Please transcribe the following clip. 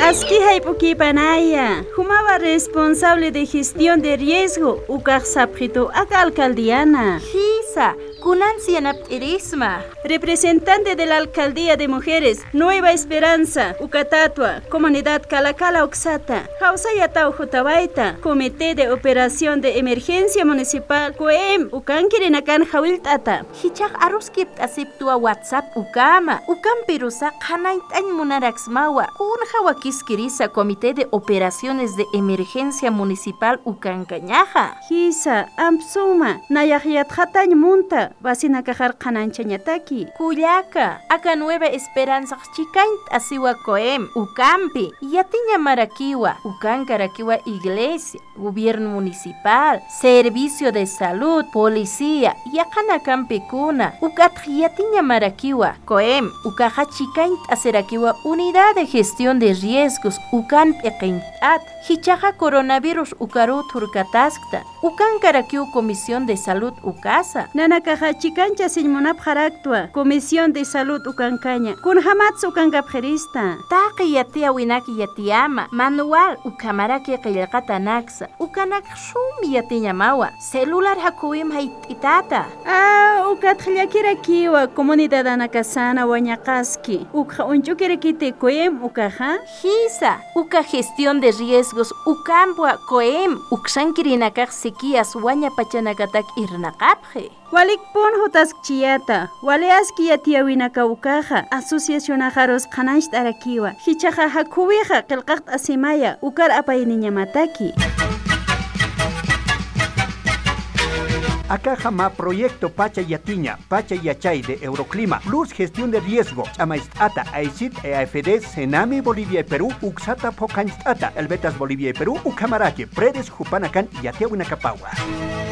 Aski Haipuki Panaya, Jumaba responsable de gestión de riesgo, Ucar Saprito, acá alcaldiana. Hisa, Kunancianap Irisma. Representante de la Alcaldía de Mujeres, Nueva Esperanza, Ucatatua, Comunidad Calacala Oxata, Hausayatau Jotabaita, Comité de Operación de Emergencia Municipal, COEM, Ucankirinakan Hawiltata. Hichak Aruskip Asiptua WhatsApp Ukama, Ukampirusa, Hanait Munaraxmawa, Kun Hawakiskirisa, Comité de Operaciones de Emergencia Municipal Ucancañaja. Hisa, Ampsuma, Nayahiat Hatañ Munta, Vasina Kajar Kananchañataki. Cuyaca, Acá Nueva Esperanza Chicaint Asiwa Coem, Ucampi, Yatiña Maraquiwa, Ucancaraquiwa Iglesia, Gobierno Municipal, Servicio de Salud, Policía, Yacanacampicuna, Ucat Yatiña Maraquiwa, Coem, Ucaja Chicaint Aseraquiwa, Unidad de Gestión de Riesgos, Ucan Pequintat, Hichaja Coronavirus Ucaru Turcataskta, Ucancaraquiu Comisión de Salud Ucasa, Nanakaja Chicancha Silmonap Jaractua, Comisión de Salud Ucancaña, Kunhamatsu Ucancapjerista, Taki Yatia Winaki Yatiama, Manual Ucamaraki Qilqatanaxa, Ucanak Shumi Yatiñamawa, Celular Hakuim Haititata. Ucatjillakirakiwa, Comunidad Anacasana Huañacaski, Uca Unchukirakite Coem Ucaja, Hisa, Uca Gestión de Riesgos, Ucambua Coem, Uxankirinakak Sequías Huañapachanakatak Irnakapje. Walik pon hotas chiata, waleaski yatia winaka ukaja, Asociación Ajaros Kanancht Arakiwa, Hichaja Hakuweja, Kelkakt Asimaya, Ukar Apayniñamataki. Acá jamás proyecto Pacha Yatiña, Pacha Yachay de Euroclima, Plus Gestión de Riesgo, Chamaistata, AICIT, EAFD, Senami Bolivia y Perú, Uxata Pocanstata, Elbetas Bolivia y Perú, Ucamaraki, Predes Jupanacan y Yatiawinacapagua.